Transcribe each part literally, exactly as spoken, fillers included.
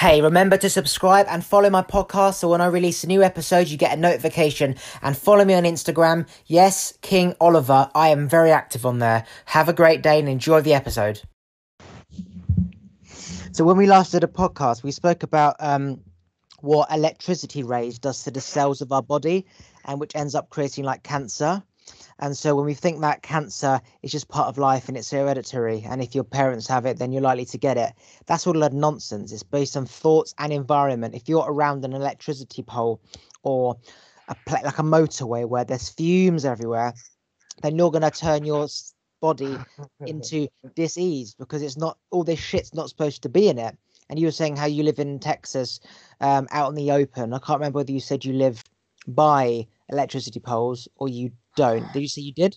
Hey, remember to subscribe and follow my podcast so when I release a new episode, you get a notification. And follow me on Instagram. Yes, King Oliver. I am very active on there. Have a great day and enjoy the episode. So when we last did a podcast, we spoke about um, what electricity rays does to the cells of our body, and which ends up creating like cancer. And so when we think that cancer is just part of life and it's hereditary, and if your parents have it, then you're likely to get it. That's all a lot of nonsense. It's based on thoughts and environment. If you're around an electricity pole or a pla- like a motorway where there's fumes everywhere, then you're going to turn your s- body into dis-ease because it's not, all this shit's not supposed to be in it. And you were saying how you live in Texas, um, out in the open. I can't remember whether you said you live by electricity poles or you don't. Did you say you did?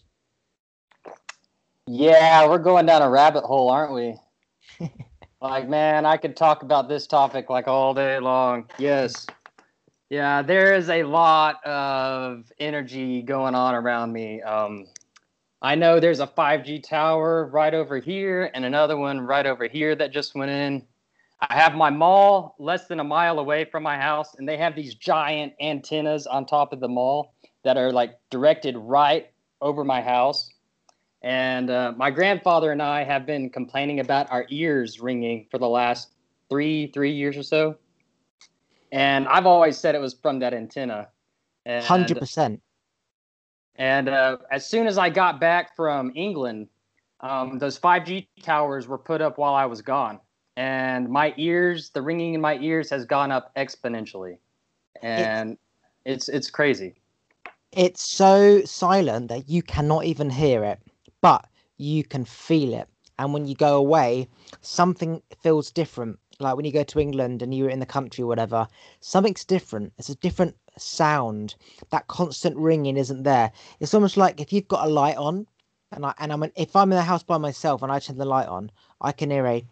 Yeah, we're going down a rabbit hole, aren't we? Like, man, I could talk about this topic like all day long. Yes. Yeah, there is a lot of energy going on around me. Um, I know there's a five G tower right over here and another one right over here that just went in. I have my mall less than a mile away from my house, and they have these giant antennas on top of the mall that are like directed right over my house. And uh, my grandfather and I have been complaining about our ears ringing for the last three three years or so. And I've always said it was from that antenna. one hundred And percent. and uh, as soon as I got back from England, um, those five G towers were put up while I was gone. And my ears, the ringing in my ears has gone up exponentially. And it's it's, it's crazy. It's so silent that you cannot even hear it, but you can feel it. And when you go away, something feels different. Like when you go to England and you're in the country or whatever, something's different. It's a different sound. That constant ringing isn't there. It's almost like if you've got a light on, and I and I'm if I'm in the house by myself and I turn the light on, I can hear a.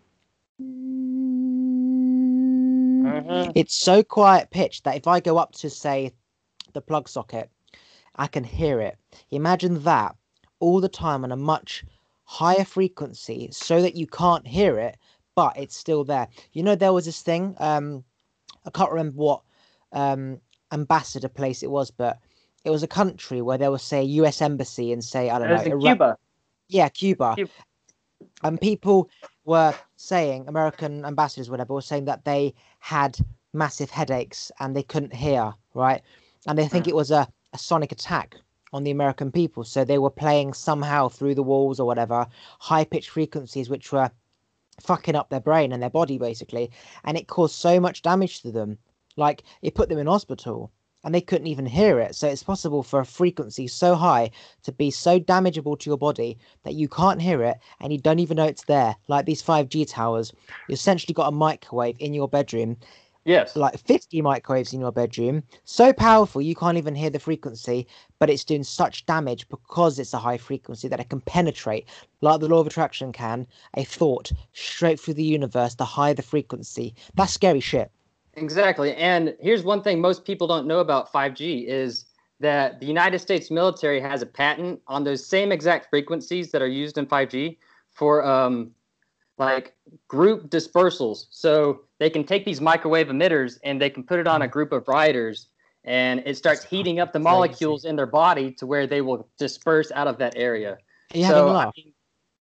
Mm-hmm. It's so quiet pitch that if I go up to say the plug socket, I can hear it. Imagine that all the time on a much higher frequency so that you can't hear it, but it's still there. You know, there was this thing, um, I can't remember what um, ambassador place it was, but it was a country where there was, say, a U S embassy and say, I don't It know, was in Iraq. Cuba. Yeah, Cuba. Cuba. And people were saying, American ambassadors, whatever, were saying that they had massive headaches and they couldn't hear, right? And they think it was a, a sonic attack on the American people. So they were playing somehow through the walls or whatever, high pitched frequencies, which were fucking up their brain and their body, basically. And it caused so much damage to them. Like, it put them in hospital and they couldn't even hear it. So it's possible for a frequency so high to be so damageable to your body that you can't hear it and you don't even know it's there. Like these five G towers, you essentially got a microwave in your bedroom, Yes. like fifty microwaves in your bedroom, so powerful you can't even hear the frequency, but it's doing such damage because it's a high frequency that it can penetrate, like the law of attraction can, a thought straight through the universe. The higher the frequency, that's scary shit. Exactly. And here's one thing most people don't know about five G is that the United States military has a patent on those same exact frequencies that are used in five G for um, like group dispersals. So they can take these microwave emitters and they can put it on a group of riders and it starts heating up the molecules in their body to where they will disperse out of that area. Are you so, having a laugh? I mean,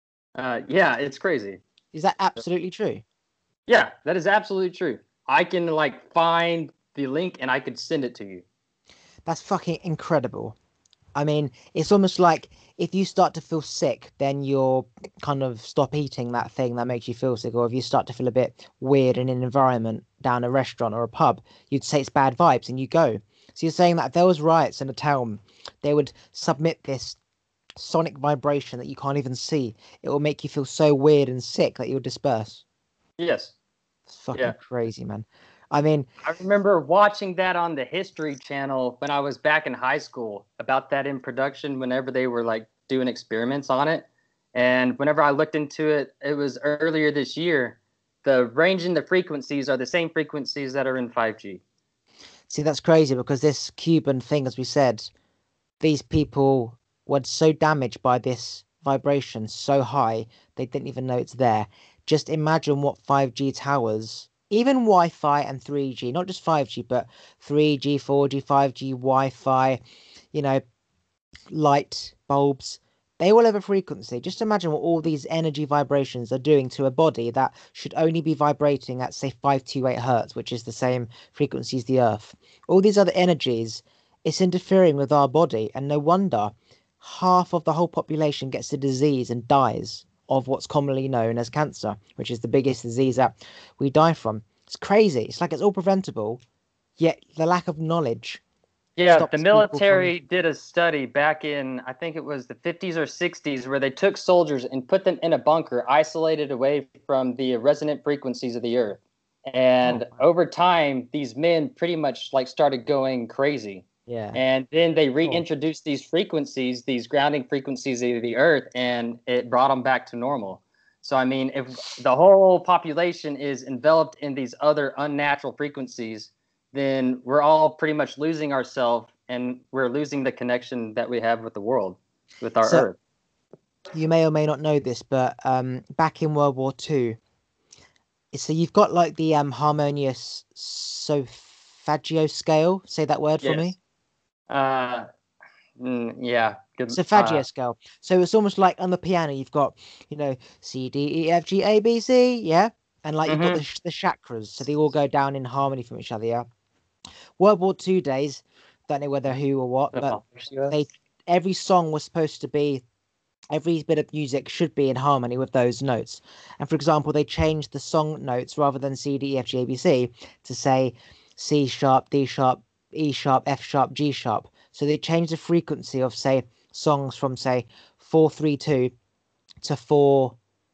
uh, yeah, it's crazy. Is that absolutely true? Yeah, that is absolutely true. I can like find the link and I could send it to you. That's fucking incredible. I mean, it's almost like if you start to feel sick, then you'll kind of stop eating that thing that makes you feel sick. Or if you start to feel a bit weird in an environment down a restaurant or a pub, you'd say it's bad vibes and you go. So you're saying that if there was riots in a town, they would submit this sonic vibration that you can't even see. It will make you feel so weird and sick that you'll disperse. Yes. It's fucking Yeah. crazy, man. I mean, I remember watching that on the History Channel when I was back in high school about that in production whenever they were like doing experiments on it. And whenever I looked into it, it was earlier this year. The range in the frequencies are the same frequencies that are in five G. see, that's crazy because this Cuban thing, as we said, these people were so damaged by this vibration so high they didn't even know it's there. Just imagine what five G towers even Wi-Fi and three G, not just five G, but three G, four G, five G, Wi-Fi, you know, light bulbs, they all have a frequency. Just imagine what all these energy vibrations are doing to a body that should only be vibrating at, say, five two eight hertz, which is the same frequency as the Earth. All these other energies, it's interfering with our body, and no wonder half of the whole population gets the disease and dies of what's commonly known as cancer, which is the biggest disease that we die from. It's crazy. It's like it's all preventable, yet the lack of knowledge Yeah, the stops people from. military did a study back in, I think it was the fifties or sixties, where they took soldiers and put them in a bunker, isolated away from the resonant frequencies of the earth. And Oh, over time, these men pretty much like started going crazy. yeah. And then they Sure. reintroduced these frequencies, these grounding frequencies of the earth, and it brought them back to normal. So, I mean, if the whole population is enveloped in these other unnatural frequencies, then we're all pretty much losing ourselves, and we're losing the connection that we have with the world, with our So earth. you may or may not know this, but um, back in World War Two, so you've got like the um harmonious solfeggio scale. Say that word for me. Yes. Uh, mm, yeah. Good. Solfeggio Uh, scale. So it's almost like on the piano, you've got, you know, C, D, E, F, G, A, B, C, yeah? And like you've got the, mhm. sh- the chakras, so they all go down in harmony from each other, yeah? World War Two days, don't know whether who or what, but they every song was supposed to be, every bit of music should be in harmony with those notes. And for example, they changed the song notes rather than C, D, E, F, G, A, B, C to say C sharp, D sharp, E sharp, F sharp, G sharp. So they changed the frequency of, say, songs from, say, four three two to four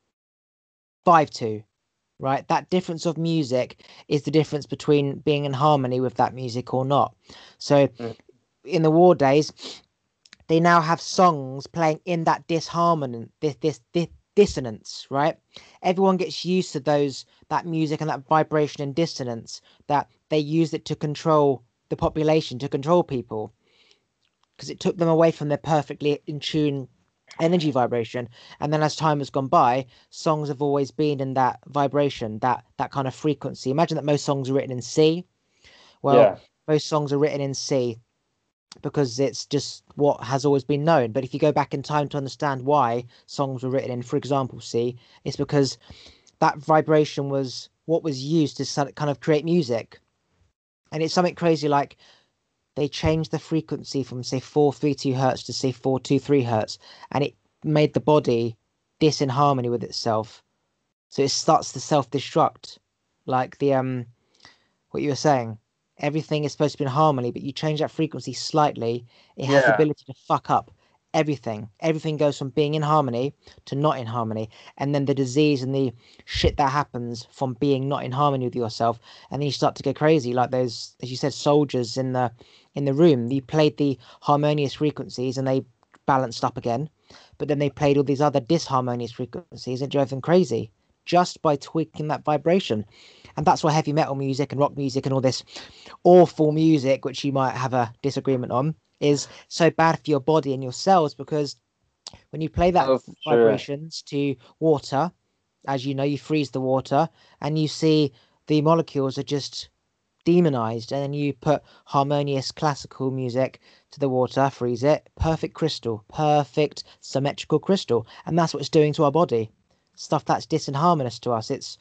five two, right? That difference of music is the difference between being in harmony with that music or not. So Mm. in the war days, they now have songs playing in that disharmony, this this, this dissonance, right? Everyone gets used to those that music and that vibration and dissonance, that they use it to control the population, to control people, because it took them away from their perfectly in tune energy vibration. And then as time has gone by, songs have always been in that vibration, that that kind of frequency. Imagine that most songs are written in C. Well, Yeah. most songs are written in C because it's just what has always been known. But if you go back in time to understand why songs were written in, for example, C, it's because that vibration was what was used to kind of create music. And it's something crazy like they changed the frequency from, say, four three two hertz to, say, four two three hertz, and it made the body dis in harmony with itself. So it starts to self-destruct, like the um what you were saying. Everything is supposed to be in harmony, but you change that frequency slightly, it has the Yeah. ability to fuck up everything. Everything goes from being in harmony to not in harmony. And then the disease and the shit that happens from being not in harmony with yourself. And then you start to go crazy, like those, as you said, soldiers in the in the room. You played the harmonious frequencies and they balanced up again. But then they played all these other disharmonious frequencies and drove them crazy just by tweaking that vibration. And that's why heavy metal music and rock music and all this awful music, which you might have a disagreement on, is so bad for your body and your cells, because when you play that Oh, for sure. vibrations to water, as you know, you freeze the water and you see the molecules are just demonized, and then you put harmonious classical music to the water, freeze it, perfect crystal, perfect symmetrical crystal, and that's what it's doing to our body. Stuff that's disinharmonious to us, it's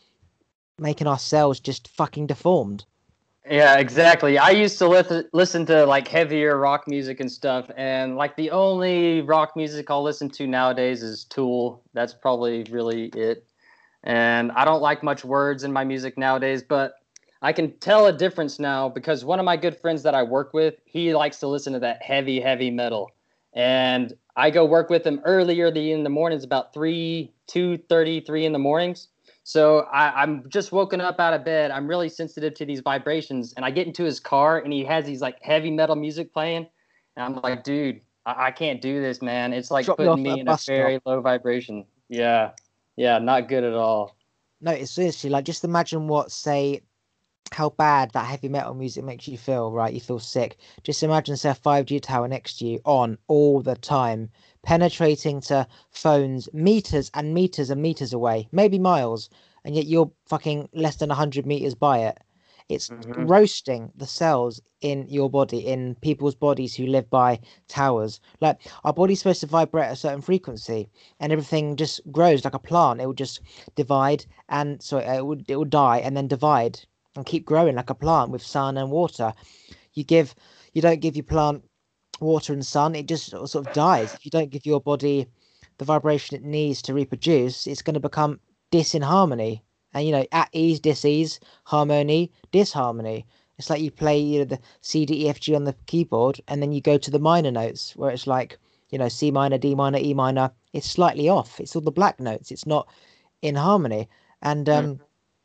making our cells just fucking deformed. Yeah, exactly. I used to li- listen to like heavier rock music and stuff, and like the only rock music I'll listen to nowadays is Tool. That's probably really it. And I don't like much words in my music nowadays, but I can tell a difference now because one of my good friends that I work with, he likes to listen to that heavy, heavy metal. And I go work with him earlier the, in the mornings, about three, two thirty, three in the mornings. So I, I'm just woken up out of bed. I'm really sensitive to these vibrations. And I get into his car and he has these like heavy metal music playing. And I'm like, dude, I, I can't do this, man. It's like Drop you putting off at a me in a bus stop. very low vibration. Yeah. Yeah. Not good at all. No, it's seriously like, just imagine what, say, how bad that heavy metal music makes you feel, right? You feel sick. Just imagine, say, a five G tower next to you on all the time, penetrating to phones meters and meters and meters away, maybe miles. and yet you're fucking less than one hundred meters by it. It's Mm-hmm. roasting the cells in your body, in people's bodies who live by towers. Like our body's supposed to vibrate at a certain frequency, and everything just grows like a plant. It will just divide, and so it would it will die and then divide and keep growing like a plant with sun and water. You give, you don't give your plant water and sun, it just sort of dies. If you don't give your body the vibration it needs to reproduce, it's going to become disharmony. And you know, at ease, dis-ease, harmony, disharmony. It's like you play, you know, the C, D, E, F, G on the keyboard, and then you go to the minor notes where it's like, you know, C minor, D minor, E minor. It's slightly off. It's all the black notes. It's not in harmony. And um,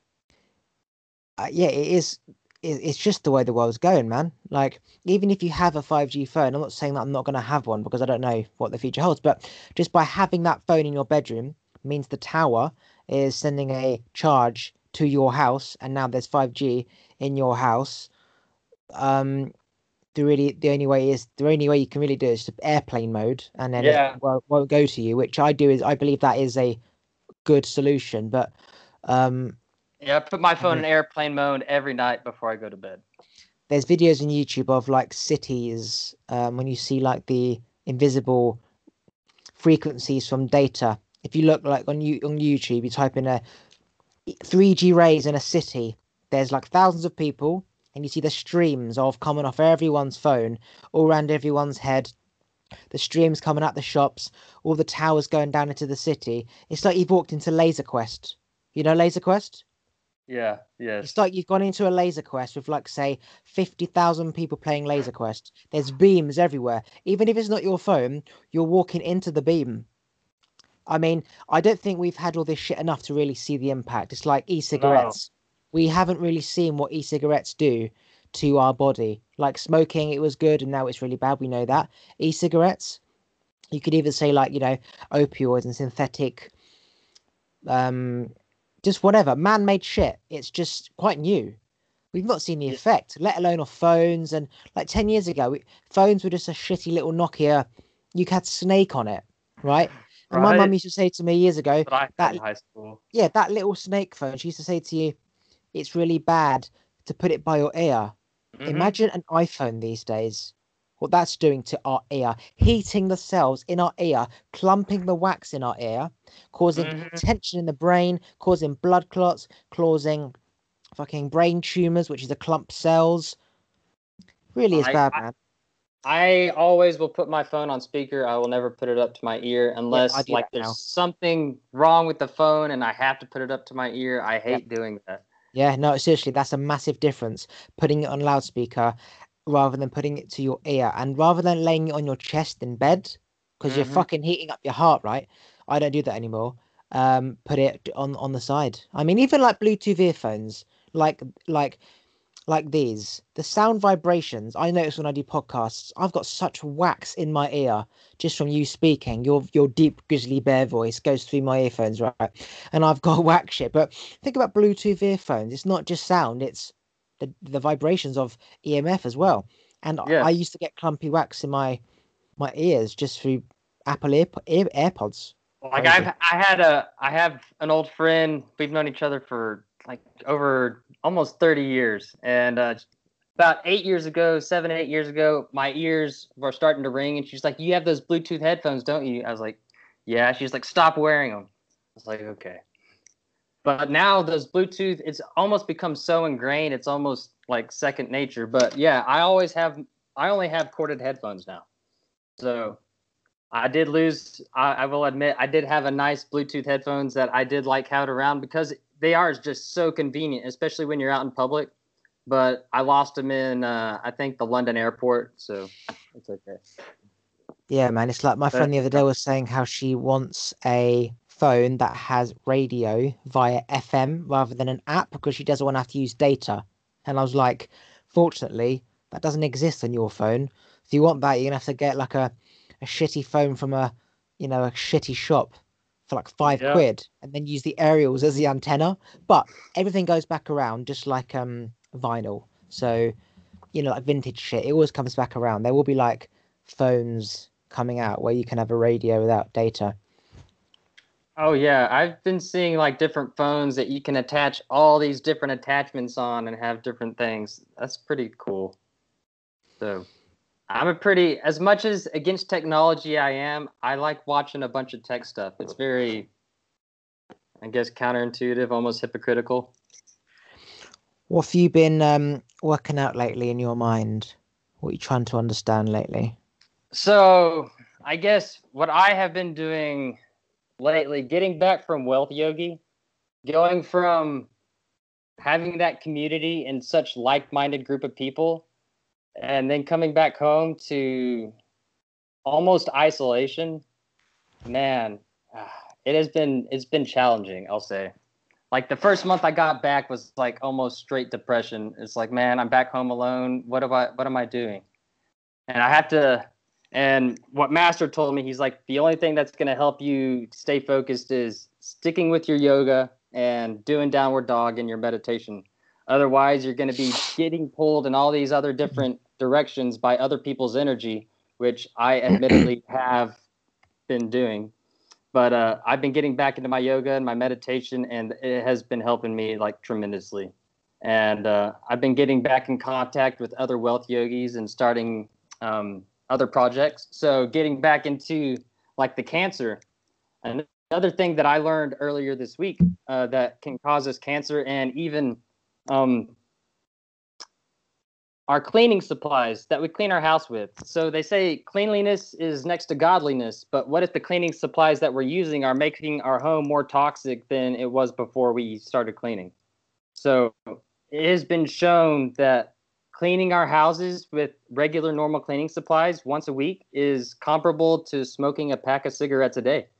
uh, yeah, it is. It's just the way the world's going, man. Like, even if you have a five G phone, I'm not saying that I'm not going to have one because I don't know what the future holds, but just by having that phone in your bedroom means the tower is sending a charge to your house, and now there's five G in your house. Um, the really the only way is the only way you can really do it is to airplane mode, and then Yeah. it won't, won't go to you. Which I do is I believe that is a good solution, but um. Yeah, I put my phone in airplane mode every night before I go to bed. There's videos on YouTube of like cities, um, when you see like the invisible frequencies from data. If you look like on you on YouTube, you type in a three G rays in a city. There's like thousands of people, and you see the streams of coming off everyone's phone, all around everyone's head. The streams coming out the shops, all the towers going down into the city. It's like you've walked into Laser Quest. You know Laser Quest? Yeah, yes. It's like you've gone into a Laser Quest with, like, say, fifty thousand people playing Laser Quest. There's beams everywhere. Even if it's not your phone, you're walking into the beam. I mean, I don't think we've had all this shit enough to really see the impact. It's like e-cigarettes. No. We haven't really seen what e-cigarettes do to our body. Like smoking, it was good, and now it's really bad. We know that. E-cigarettes, you could even say, like, you know, opioids and synthetic um just whatever man-made shit. It's just quite new. We've not seen the effect, let alone of phones. And like ten years ago, we, phones were just a shitty little Nokia. You had Snake on it, right? And right. my mum used to say to me years ago that I that in high school. Yeah, that little Snake phone. She used to say to you, it's really bad to put it by your ear. Mm-hmm. Imagine an iPhone these days. What that's doing to our ear, heating the cells in our ear, clumping the wax in our ear, causing mm-hmm. tension in the brain, causing blood clots, causing fucking brain tumors, which is the clump cells. Really is I, bad, I, man. I always will put my phone on speaker. I will never put it up to my ear unless yeah, like there's now. something wrong with the phone and I have to put it up to my ear. I hate yep. doing that. Yeah, no, seriously, that's a massive difference. Putting it on loudspeaker rather than putting it to your ear, and rather than laying it on your chest in bed, because mm-hmm. you're fucking heating up your heart, right? I don't do that anymore. Um, put it on on the side. I mean, even like Bluetooth earphones, like like like these, the sound vibrations. I notice when I do podcasts, I've got such wax in my ear just from you speaking. Your your deep grizzly bear voice goes through my earphones, right? And I've got wax shit. But think about Bluetooth earphones. It's not just sound; it's the the vibrations of E M F as well. And yes. I used to get clumpy wax in my my ears just through Apple Ear, Ear AirPods. Like Crazy. I've I had a I have an old friend. We've known each other for like over almost thirty years, and uh, about eight years ago, seven eight years ago, my ears were starting to ring, and she's like, "You have those Bluetooth headphones, don't you?" I was like, "Yeah." She's like, "Stop wearing them." I was like, "Okay." But now those Bluetooth, it's almost become so ingrained, it's almost like second nature. But yeah, I always have, I only have corded headphones now. So I did lose, I, I will admit, I did have a nice Bluetooth headphones that I did like have around because they are just so convenient, especially when you're out in public. But I lost them in, uh, I think, the London airport. So it's okay. Yeah, man. It's like my friend the other day was saying how she wants a phone that has radio via F M rather than an app because she doesn't want to have to use data. And I was like, fortunately, that doesn't exist on your phone. If you want that, you're gonna have to get like a, a shitty phone from a, you know, a shitty shop for like five yeah. quid, and then use the aerials as the antenna. But everything goes back around, just like um vinyl. So, you know, like vintage shit, it always comes back around. There will be like phones coming out where you can have a radio without data. Oh yeah, I've been seeing like different phones that you can attach all these different attachments on and have different things. That's pretty cool. So I'm a pretty, as much as against technology I am, I like watching a bunch of tech stuff. It's very, I guess, counterintuitive, almost hypocritical. What have you been um, working out lately in your mind? What are you trying to understand lately? So I guess what I have been doing lately, getting back from Wealth Yogi, going from having that community and such like-minded group of people, and then coming back home to almost isolation, man, it has been it's been challenging, I'll say. Like the first month I got back was like almost straight depression. It's like, man, I'm back home alone. What am I what am I doing? And I have to and what Master told me, he's like, the only thing that's going to help you stay focused is sticking with your yoga and doing downward dog in your meditation. Otherwise, you're going to be getting pulled in all these other different directions by other people's energy, which I admittedly have been doing. But uh, I've been getting back into my yoga and my meditation, and it has been helping me like tremendously. And uh, I've been getting back in contact with other wealth yogis and starting um, other projects. So getting back into like the cancer. Another thing that I learned earlier this week uh, that can cause us cancer, and even um, our cleaning supplies that we clean our house with. So they say cleanliness is next to godliness, but what if the cleaning supplies that we're using are making our home more toxic than it was before we started cleaning? So it has been shown that cleaning our houses with regular normal cleaning supplies once a week is comparable to smoking a pack of cigarettes a day.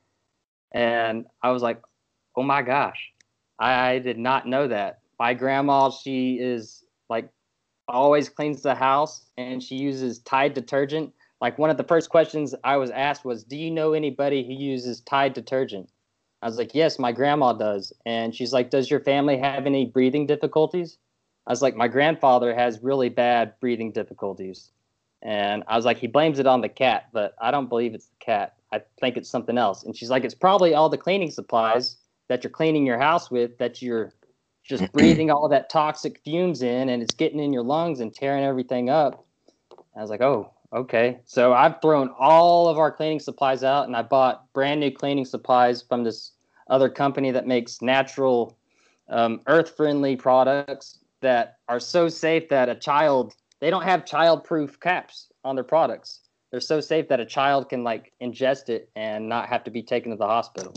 And I was like, oh my gosh, I did not know that. My grandma, she is like always cleans the house, and she uses Tide detergent. Like one of the first questions I was asked was, do you know anybody who uses Tide detergent? I was like, yes, my grandma does. And she's like, does your family have any breathing difficulties? I was like, my grandfather has really bad breathing difficulties. And I was like, he blames it on the cat, but I don't believe it's the cat. I think it's something else. And she's like, it's probably all the cleaning supplies that you're cleaning your house with that you're just breathing all that toxic fumes in, and it's getting in your lungs and tearing everything up. I was like, oh, okay. So I've thrown all of our cleaning supplies out, and I bought brand new cleaning supplies from this other company that makes natural, um, earth-friendly products that are so safe that a child, they don't have child-proof caps on their products. They're so safe that a child can like ingest it and not have to be taken to the hospital.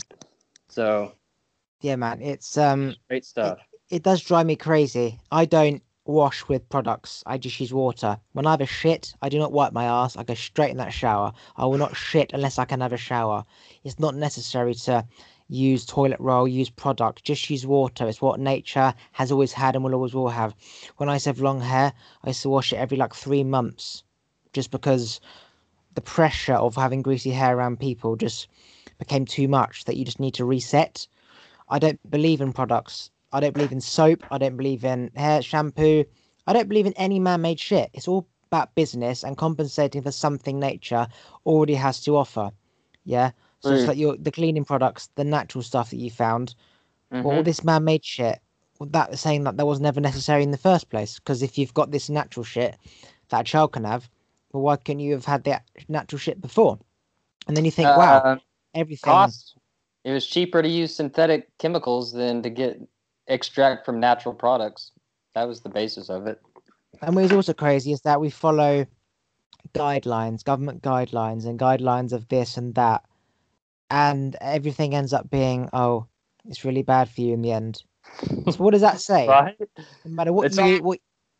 So Yeah, man, it's um, great stuff. It, it does drive me crazy. I don't wash with products. I just use water. When I have a shit, I do not wipe my ass. I go straight in that shower. I will not shit unless I can have a shower. It's not necessary to use toilet roll, use product. Just use water. It's what nature has always had and will always will have. When I used to have long hair, I used to wash it every like three months, just because the pressure of having greasy hair around people just became too much that you just need to reset. I don't believe in products. I don't believe in soap. I don't believe in hair shampoo. I don't believe in any man-made shit. It's all about business and compensating for something nature already has to offer. Yeah. So it's Mm. like your the cleaning products, the natural stuff that you found. Mm-hmm. Well, all this man-made shit, well, that is saying that that was never necessary in the first place. Because if you've got this natural shit that a child can have, well, why couldn't you have had that natural shit before? And then you think, wow, Uh, everything. cost. It was cheaper to use synthetic chemicals than to get extract from natural products. That was the basis of it. And what is also crazy is that we follow guidelines, government guidelines, and guidelines of this and that, and everything ends up being, oh, it's really bad for you in the end. So what does that say? Right? No matter what It's you, all, what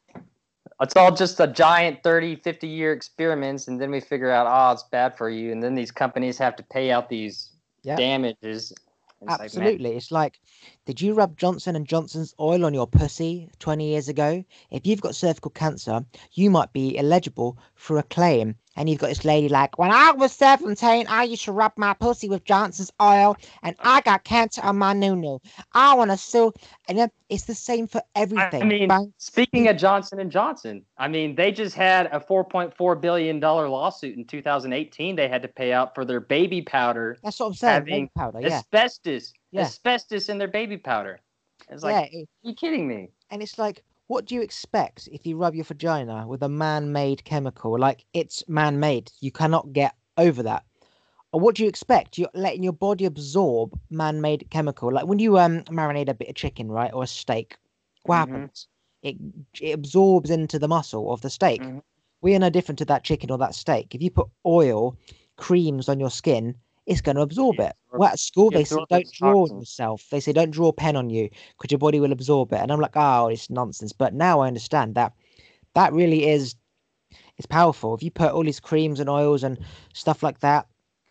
it's all just a giant thirty, fifty year experiments, and then we figure out, oh, it's bad for you. And then these companies have to pay out these yeah, damages. It's absolutely. Like, It's like, did you rub Johnson and Johnson's oil on your pussy twenty years ago? If you've got cervical cancer, you might be eligible for a claim And you've got this lady like, when I was seventeen, I used to rub my pussy with Johnson's oil and I got cancer on my noo-noo. I want to sue. And then it's the same for I everything. mean, Banks, speaking of Johnson and Johnson, I mean, they just had a four point four billion dollars lawsuit in two thousand eighteen they had to pay out for their baby powder that's what I'm saying. having Baby powder, yeah. asbestos, Yeah. asbestos in their baby powder. It's like, yeah. are you kidding me? And it's like, what do you expect if you rub your vagina with a man-made chemical? Like, it's man-made. You cannot get over that. Or what do you expect? You're letting your body absorb man-made chemical. Like when you um marinate a bit of chicken, right, or a steak, what Mhm. happens? It it absorbs into the muscle of the steak. Mhm. We are no different to that chicken or that steak. If you put oil, creams on your skin, it's going to absorb Yeah, it. Well, at school, it they say absorbs don't its draw on toxins. yourself. They say don't draw a pen on you because your body will absorb it. And I'm like, oh, it's nonsense. But now I understand that that really is it's powerful. If you put all these creams and oils and stuff like that,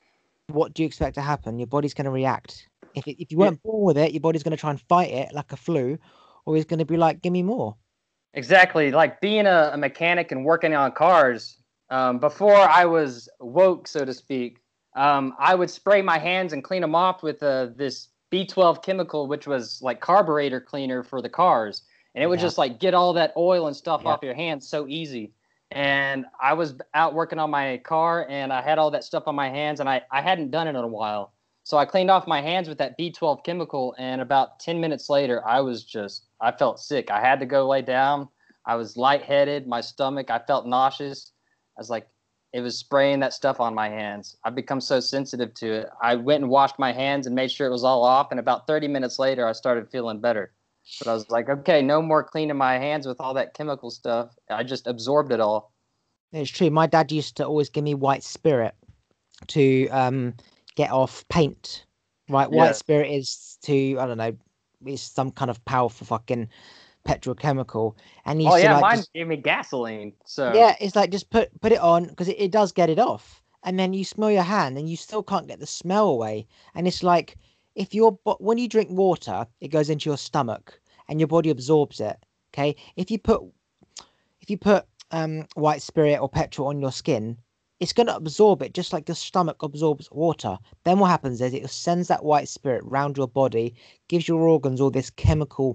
what do you expect to happen? Your body's going to react. If it, if you Yeah, weren't born with it, your body's going to try and fight it like a flu, or it's going to be like, give me more. exactly. Like being a, a mechanic and working on cars, um, before I was woke, so to speak, um, I would spray my hands and clean them off with uh, this B twelve chemical, which was like carburetor cleaner for the cars. And it would Yeah, just like get all that oil and stuff yeah. off your hands so easy. And I was out working on my car and I had all that stuff on my hands and I, I hadn't done it in a while. So I cleaned off my hands with that B twelve chemical. And about ten minutes later, I was just, I felt sick. I had to go lay down. I was lightheaded, my stomach, I felt nauseous. I was like, it was spraying that stuff on my hands. I've become so sensitive to it. I went and washed my hands and made sure it was all off. And about thirty minutes later, I started feeling better. But I was like, okay, no more cleaning my hands with all that chemical stuff. I just absorbed it all. It's true. My dad used to always give me white spirit to um get off paint. Right, white Yeah. spirit is to I don't know, it's some kind of powerful fucking petrochemical, and he Oh used to yeah, like mine just gave me gasoline. So yeah, it's like just put put it on because it, it does get it off, and then you smell your hand and you still can't get the smell away, and it's like if you're bo- when you drink water, it goes into your stomach and your body absorbs it. Okay, if you put if you put um white spirit or petrol on your skin, it's going to absorb it just like your stomach absorbs water. Then what happens is it sends that white spirit round your body, gives your organs all this chemical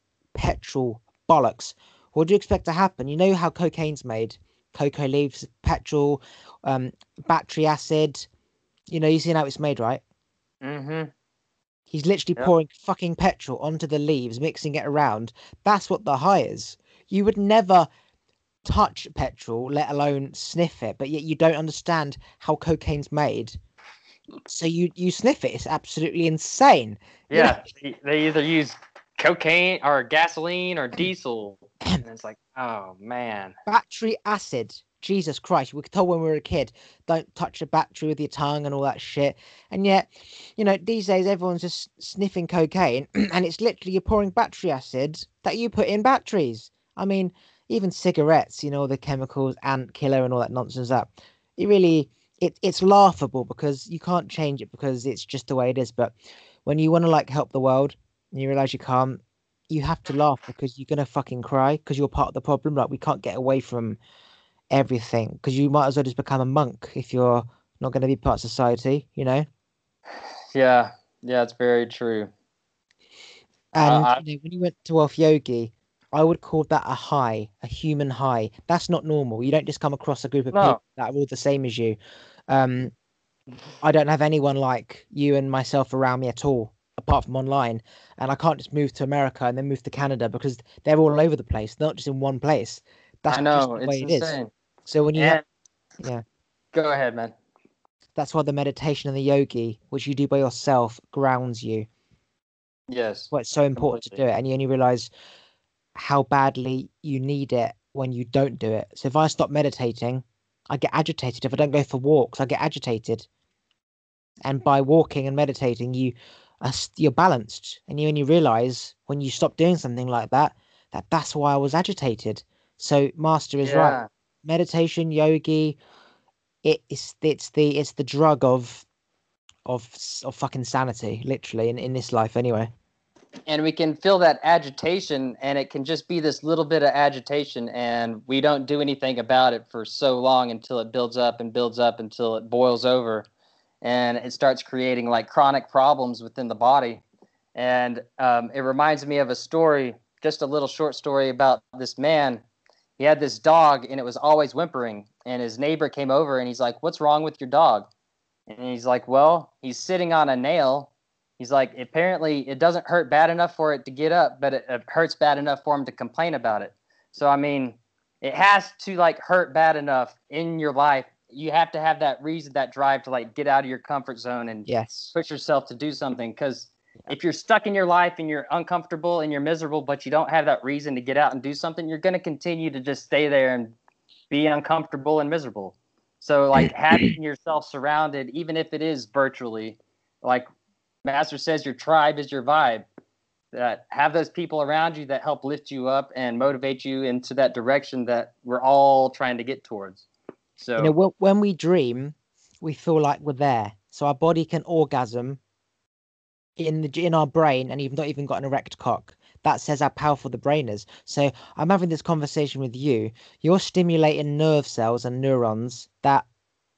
petrol bollocks. What do you expect to happen? You know how cocaine's made? Cocoa leaves, petrol, um, battery acid. You know, you seen how it's made, right? mm-hmm. He's literally Yep. pouring fucking petrol onto the leaves, mixing it around. That's what the high is. You would never touch petrol, let alone sniff it, but yet you don't understand how cocaine's made. So you you sniff it. It's absolutely insane. You know, Yeah. They, they either use cocaine or gasoline or diesel. And it's like, oh man. battery acid. Jesus Christ, we were told when we were a kid, don't touch a battery with your tongue and all that shit. And yet, you know, these days everyone's just sniffing cocaine, and it's literally you're pouring battery acid that you put in batteries. I mean, even cigarettes, you know, the chemicals, ant killer, and all that nonsense. That it really, it it's laughable because you can't change it because it's just the way it is. But when you want to like help the world, and you realize you can't, you have to laugh because you're gonna fucking cry because you're part of the problem. Like we can't get away from everything because you might as well just become a monk if you're not going to be part of society, you know. Yeah. Yeah, it's very true. And I, you know, when you went to Wealth Yogi, I would call that a high, a human high. That's not normal. You don't just come across a group of No. people that are all the same as you. Um, I don't have anyone like you and myself around me at all, apart from online. And I can't just move to America and then move to Canada because they're all over the place, not just in one place. That's I just know. the It's way it is. insane. So when you have, And yeah, go ahead, man. that's why the meditation and the yogi, which you do by yourself, grounds you. Yes. Why it's so important to do Completely. it, and you only realize how badly you need it when you don't do it. So if I stop meditating, I get agitated. If I don't go for walks, I get agitated. And by walking and meditating, you are s- you're balanced, and you only realize when you stop doing something like that that that's why I was agitated. So Master is right. Yeah. Meditation, yogi, it is it's the it's the drug of of s- of fucking sanity, literally in in this life anyway. and we can feel that agitation, and it can just be this little bit of agitation, and we don't do anything about it for so long until it builds up and builds up until it boils over, and it starts creating like chronic problems within the body. And um, it reminds me of a story, just a little short story about this man. He had this dog, and it was always whimpering, and his neighbor came over, and he's like, "What's wrong with your dog?" And he's like, "Well, he's sitting on a nail." He's like, "Apparently it doesn't hurt bad enough for it to get up, but it, it hurts bad enough for him to complain about it." So, I mean, it has to like hurt bad enough in your life. You have to have that reason, that drive to like get out of your comfort zone and Yes. push yourself to do something. Because if you're stuck in your life and you're uncomfortable and you're miserable, but you don't have that reason to get out and do something, you're going to continue to just stay there and be uncomfortable and miserable. So like having yourself surrounded, even if it is virtually, like Master says, your tribe is your vibe. That have those people around you that help lift you up and motivate you into that direction that we're all trying to get towards. So, you know, when we dream, we feel like we're there. So our body can orgasm in the in our brain, and you've not even got an erect cock. That says how powerful the brain is. So I'm having this conversation with you. You're stimulating nerve cells and neurons that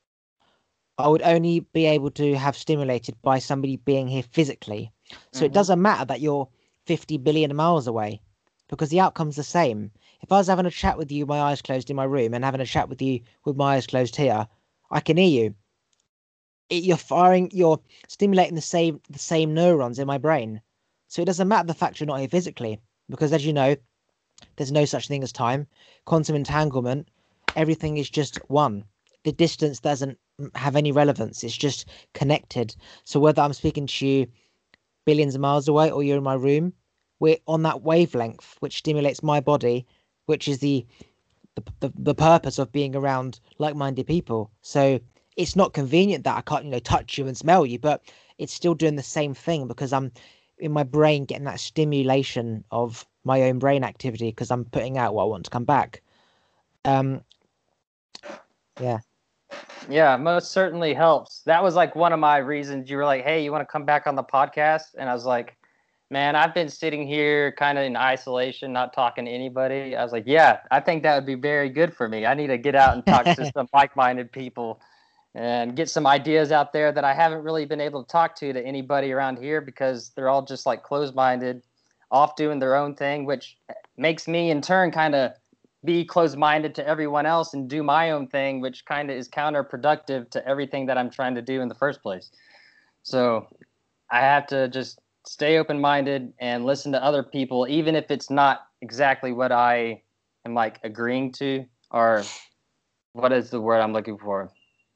I would only be able to have stimulated by somebody being here physically. So mm-hmm. It doesn't matter that you're fifty billion miles away, because the outcome's the same. If I was having a chat with you, my eyes closed in my room, and having a chat with you with my eyes closed here, I can hear you. It, you're firing, you're stimulating the same the same neurons in my brain. So it doesn't matter the fact you're not here physically, because as you know, there's no such thing as time. Quantum entanglement, everything is just one. The distance doesn't have any relevance. It's just connected. So whether I'm speaking to you billions of miles away or you're in my room, we're on that wavelength, which stimulates my body, which is the the, the, the purpose of being around like-minded people. So it's not convenient that I can't, you know, touch you and smell you, but it's still doing the same thing, because I'm in my brain getting that stimulation of my own brain activity, because I'm putting out what I want to come back. Um, yeah. Yeah, most certainly helps. That was like one of my reasons. You were like, "Hey, you want to come back on the podcast?" And I was like, "Man, I've been sitting here kind of in isolation, not talking to anybody." I was like, "Yeah, I think that would be very good for me. I need to get out and talk to some like-minded people and get some ideas out there that I haven't really been able to talk to to anybody around here, because they're all just like closed-minded, off doing their own thing, which makes me in turn kind of be closed-minded to everyone else and do my own thing, which kind of is counterproductive to everything that I'm trying to do in the first place. So I have to just stay open-minded and listen to other people, even if it's not exactly what I am like agreeing to, or what is the word I'm looking for?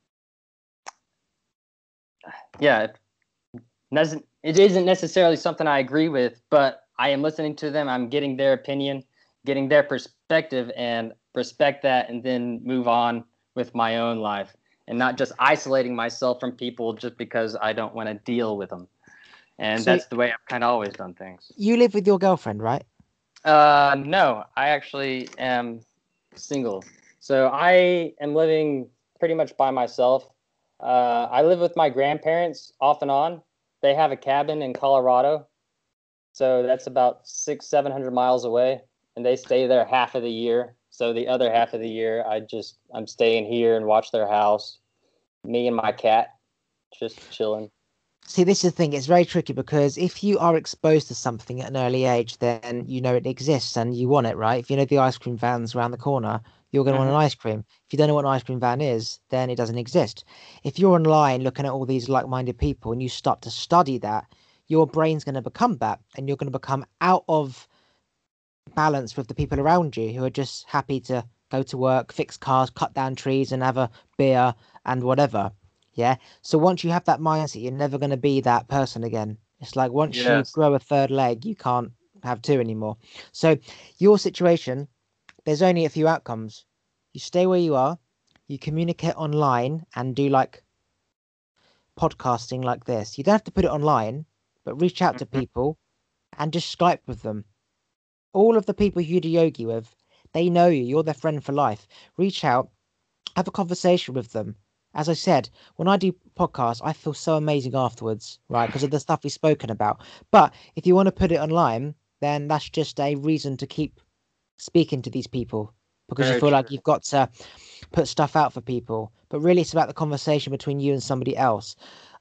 Yeah, it, it isn't necessarily something I agree with, but I am listening to them. I'm getting their opinion, getting their perspective, and respect that, and then move on with my own life, and not just isolating myself from people just because I don't want to deal with them. And so that's the way I've kind of always done things. You live with your girlfriend, right? Uh, no, I actually am single. So I am living pretty much by myself. Uh, I live with my grandparents off and on. They have a cabin in Colorado. So that's about six, seven hundred miles away. And they stay there half of the year. So the other half of the year, I just, I'm staying here and watch their house. Me and my cat, just chilling. See, this is the thing. It's very tricky, because if you are exposed to something at an early age, then you know it exists and you want it, right? If you know the ice cream van's around the corner, you're going to mm-hmm. want an ice cream. If you don't know what an ice cream van is, then it doesn't exist. If you're online looking at all these like-minded people and you start to study that, your brain's going to become that, and you're going to become out of balance with the people around you who are just happy to go to work, fix cars, cut down trees, and have a beer and whatever. Yeah. So once you have that mindset, you're never going to be that person again. It's like once yes. you grow a third leg, you can't have two anymore. So your situation, there's only a few outcomes. You stay where you are, you communicate online and do like podcasting like this. You don't have to put it online, but reach out to people and just Skype with them. All of the people you do yogi with, they know you. You're their friend for life. Reach out, have a conversation with them. as I said, when I do podcasts, I feel so amazing afterwards, right? Because of the stuff we've spoken about. But if you want to put it online, then that's just a reason to keep speaking to these people because you Very feel true. like you've got to put stuff out for people. But really, it's about the conversation between you and somebody else.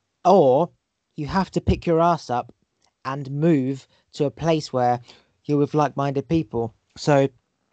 Or you have to pick your ass up and move to a place where you're with like-minded people. So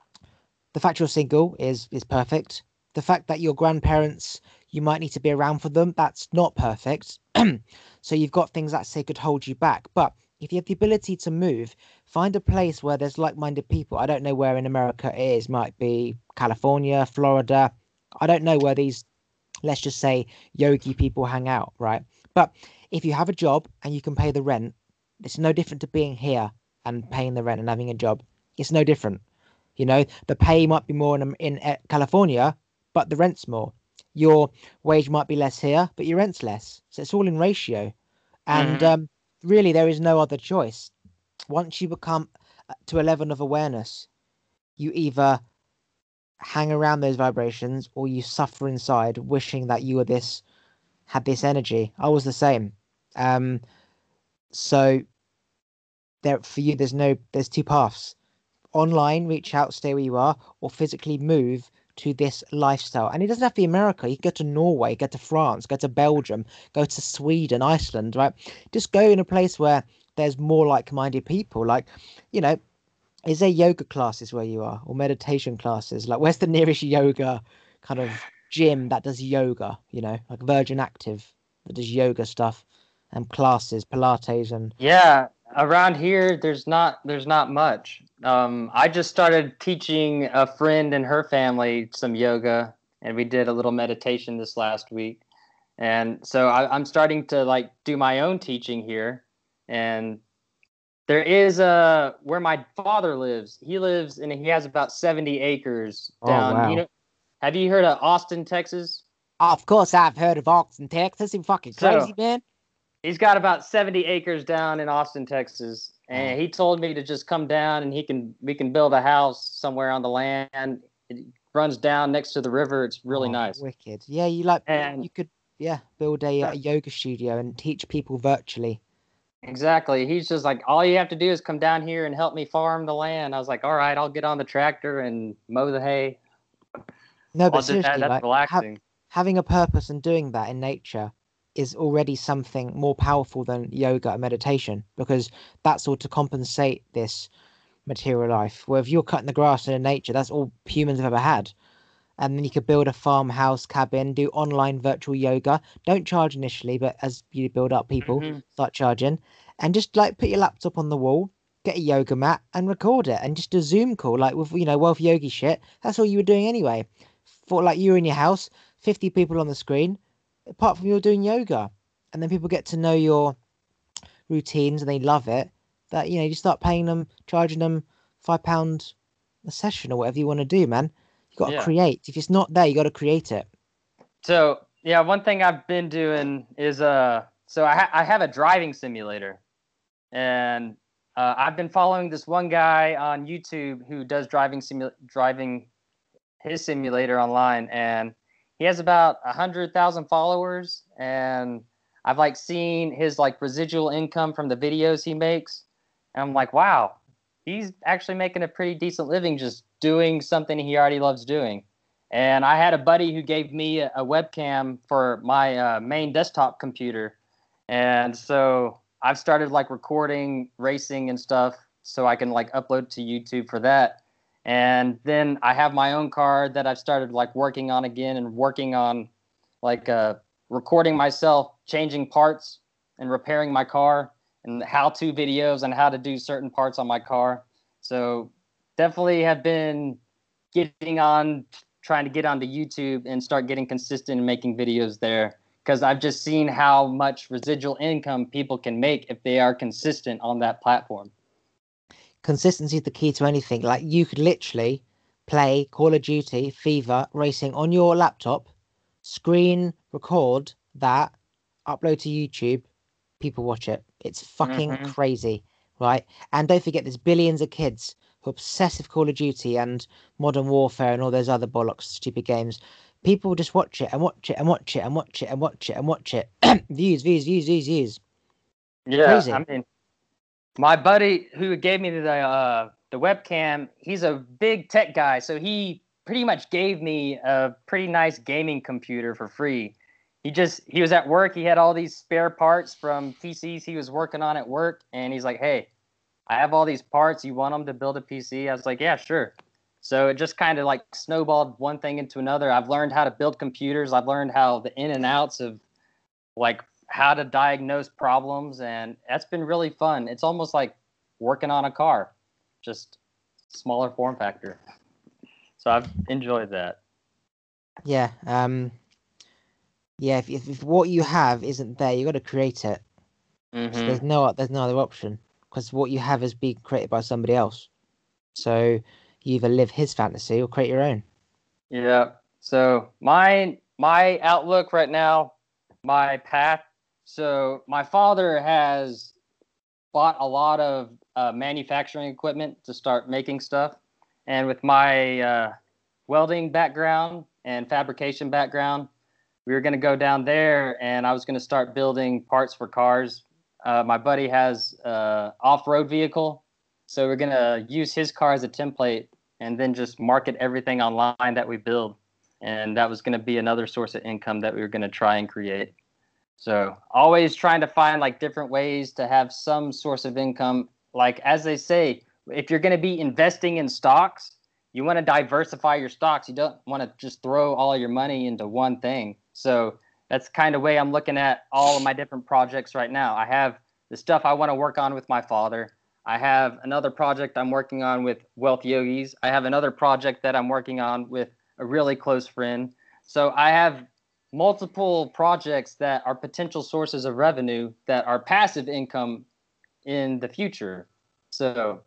the fact you're single is is perfect. The fact that your grandparents, you might need to be around for them, that's not perfect. So you've got things that say could hold you back. But if you have the ability to move, find a place where there's like-minded people. I don't know where in America it is. Might be California, Florida. I don't know where these, let's just say, yogi people hang out, right? But if you have a job and you can pay the rent, it's no different to being here and paying the rent and having a job. It's no different. You know, the pay might be more in in uh, California, but the rent's more. Your wage might be less here, but your rent's less. So it's all in ratio. And Hmm. um, really, there is no other choice. Once you become uh, to a level of awareness, you either hang around those vibrations or you suffer inside, wishing that you were this, had this energy. I was the same. Um, so there for you, there's no, there's two paths. Online, reach out, stay where you are, or physically move to this lifestyle. And it doesn't have to be America. You can go to Norway, go to France, go to Belgium, go to Sweden, Iceland, right? Just go in a place where there's more like-minded people. Like, you know, is there yoga classes where you are or meditation classes? Like, where's the nearest yoga kind of gym that does yoga, you know, like Virgin Active that does yoga stuff and classes, Pilates and Yeah, around here there's not there's not much. Um, I just started teaching a friend and her family some yoga, and we did a little meditation this last week. And so I, I'm starting to like do my own teaching here. And there is a where my father lives. He lives and he has about seventy acres oh down. You wow. know, have you heard of Austin, Texas? Of course I've heard of Austin, Texas. You fucking So crazy, man. he's got about seventy acres down in Austin, Texas, Wow. and he told me to just come down and he can we can build a house somewhere on the land. It runs down next to the river. It's really Oh, nice. wicked. Yeah, you like And you could yeah, build a, uh, a yoga studio and teach people virtually. exactly, he's just like, all you have to do is come down here and help me farm the land. I was like, all right, I'll get on the tractor and mow the hay. No, I'll but do that. seriously, That's like ha relaxing. having a purpose and doing that in nature is already something more powerful than yoga and meditation because that's all to compensate this material life. Where if you're cutting the grass in nature, that's all humans have ever had. And then you could build a farmhouse cabin, do online virtual yoga. Don't charge initially, but as you build up people, Hmm. start charging. And just like put your laptop on the wall, get a yoga mat and record it and just a Zoom call, like with you know, Wealth Yogi shit. That's all you were doing anyway. For like you in your house, fifty people on the screen, apart from you're doing yoga. And then people get to know your routines and they love it. That you know, you start paying them, charging them five pound a session or whatever you want to do, man. You got to Yeah. create. If it's not there, you got to create it. So yeah, one thing I've been doing is uh, so I ha- I have a driving simulator, and uh, I've been following this one guy on YouTube who does driving simu- driving his simulator online, and he has about a hundred thousand followers, and I've like seen his like residual income from the videos he makes, and I'm like, wow, he's actually making a pretty decent living just doing something he already loves doing. And I had a buddy who gave me a, a webcam for my uh, main desktop computer, and so I've started like recording racing and stuff so I can like upload to YouTube for that. And then I have my own car that I've started like working on again and working on like uh, recording myself changing parts and repairing my car and how-to videos on how to do certain parts on my car. So definitely have been getting on trying to get onto YouTube and start getting consistent and making videos there because I've just seen how much residual income people can make if they are consistent on that platform. Consistency is the key to anything. Like you could literally play Call of Duty, FIFA, racing on your laptop, screen record that, upload to YouTube, people watch it. It's fucking Mm-hmm. crazy, right? And don't forget, there's billions of kids who are obsessed with Call of Duty and Modern Warfare and all those other bollocks, stupid games. people just watch it and watch it and watch it and watch it and watch it and watch it. views, views, views, views, views. Yeah, Crazy. I mean, my buddy who gave me the uh, the webcam, he's a big tech guy, so he pretty much gave me a pretty nice gaming computer for free. He just he was at work, he had all these spare parts from P Cs he was working on at work, and he's like, "Hey, I have all these parts. You want them to build a P C?" I was like, "Yeah, sure." So it just kind of like snowballed one thing into another. I've learned how to build computers. I've learned how the in and outs of like how to diagnose problems, and that's been really fun. It's almost like working on a car, just smaller form factor. So I've enjoyed that. Yeah. Um. Yeah. If if, if what you have isn't there, you got to create it. Mm-hmm. So there's no there's no other option because what you have is being created by somebody else. So you either live his fantasy or create your own. Yeah. So my my outlook right now, my path. So my father has bought a lot of uh, manufacturing equipment to start making stuff, and with my uh, welding background and fabrication background, we were going to go down there, and I was going to start building parts for cars. Uh, my buddy has an off-road vehicle, so we're going to use his car as a template and then just market everything online that we build. And that was going to be another source of income that we were going to try and create. So always trying to find like different ways to have some source of income. Like, as they say, if you're going to be investing in stocks, you want to diversify your stocks. You don't want to just throw all your money into one thing. So that's kind of way I'm looking at all of my different projects right now. I have the stuff I want to work on with my father. I have another project I'm working on with Wealth Yogis. I have another project that I'm working on with a really close friend. So I have multiple projects that are potential sources of revenue that are passive income in the future. So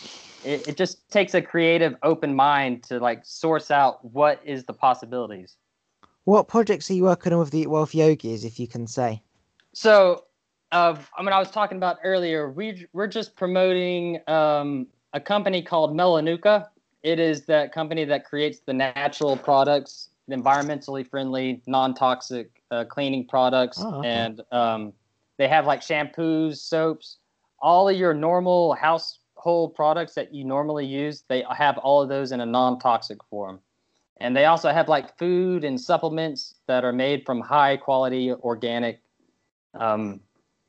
it, it just takes a creative, open mind to like source out what is the possibilities. What projects are you working on with the Wealth Yogis, if you can say? So, uh, I mean, I was talking about earlier, we, we're just promoting um, a company called Melanuka. It is that company that creates the natural products, environmentally friendly, non-toxic uh, cleaning products. Oh, okay. And um, they have like shampoos, soaps, all of your normal household products that you normally use. They have all of those in a non-toxic form. And they also have like food and supplements that are made from high quality organic um,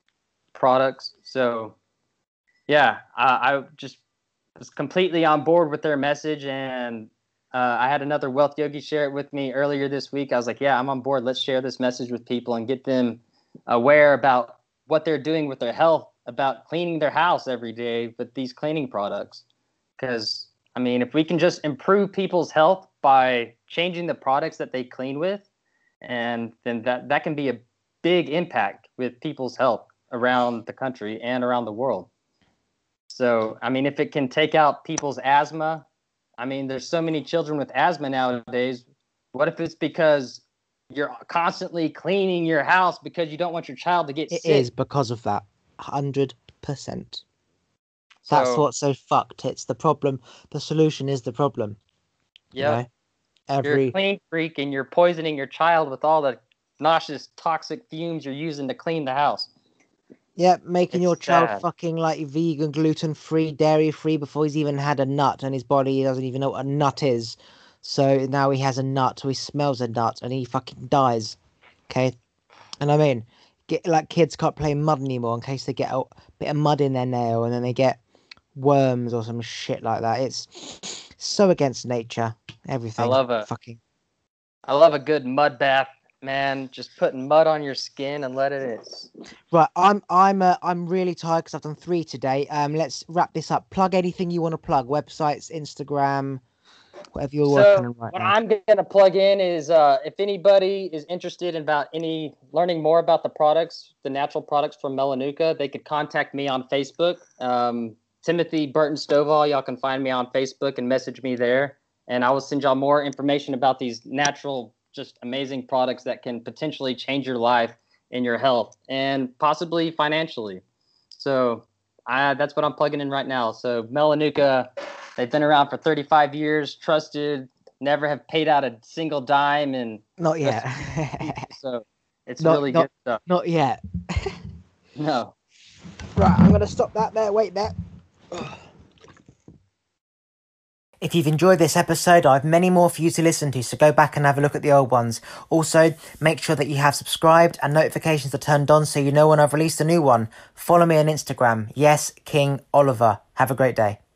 products. So yeah, I, I just was completely on board with their message. And uh, I had another Wealth Yogi share it with me earlier this week. I was like, yeah, I'm on board. Let's share this message with people and get them aware about what they're doing with their health, about cleaning their house every day with these cleaning products. Because I mean, if we can just improve people's health by changing the products that they clean with, and then that, that can be a big impact with people's health around the country and around the world. So, I mean, if it can take out people's asthma, I mean, there's so many children with asthma nowadays. What if it's because you're constantly cleaning your house because you don't want your child to get It sick? is because of that. one hundred percent. So, That's what's so fucked. It's the problem. The solution is the problem. You yep. know? Every... You're a clean freak and you're poisoning your child with all the nauseous, toxic fumes you're using to clean the house. Yeah, making It's your child sad. fucking like vegan, gluten free, dairy free before he's even had a nut, and his body doesn't even know what a nut is. So now he has a nut, so he smells a nut, and he fucking dies. Okay, and I mean, get like kids can't play mud anymore in case they get a bit of mud in their nail, and then they get worms or some shit like that. It's so against nature. Everything. I love a fucking. I love a good mud bath, man. Just putting mud on your skin and let it. Right, I'm I'm uh, I'm really tired because I've done three today. Um, let's wrap this up. Plug anything you want to plug. Websites, Instagram, whatever you're working So on right what now. I'm gonna plug in is uh, if anybody is interested in about any learning more about the products, the natural products from Melanuka, they could contact me on Facebook. Um, Timothy Burton Stovall. Y'all can find me on Facebook and message me there, and I will send y'all more information about these natural, just amazing products that can potentially change your life and your health and possibly financially. So I, that's what I'm plugging in right now. So Melanuka, they've been around for thirty-five years, trusted, never have paid out a single dime in Not yet. so it's not, really not, good stuff. Not yet. No. Right, I'm going to stop that there. Wait there. If you've enjoyed this episode, I have many more for you to listen to, so go back and have a look at the old ones. Also, make sure that you have subscribed and notifications are turned on so you know when I've released a new one. Follow me on Instagram. Yes, King Oliver. Have a great day.